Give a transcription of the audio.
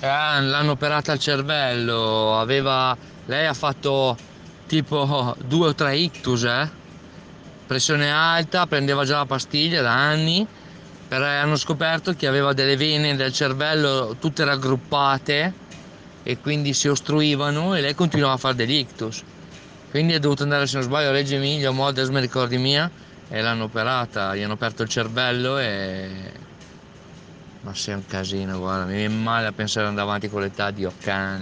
L'hanno operata al cervello, lei ha fatto tipo due o tre ictus, pressione alta, prendeva già la pastiglia da anni, però hanno scoperto che aveva delle vene del cervello tutte raggruppate e quindi si ostruivano e lei continuava a fare degli ictus. Quindi è dovuto andare, se non sbaglio, a Reggio Emilia o Modena, mi ricordi mia, e l'hanno operata, gli hanno aperto il cervello e... Ma sei un casino, guarda, mi viene male a pensare ad andare avanti con l'età di Occani.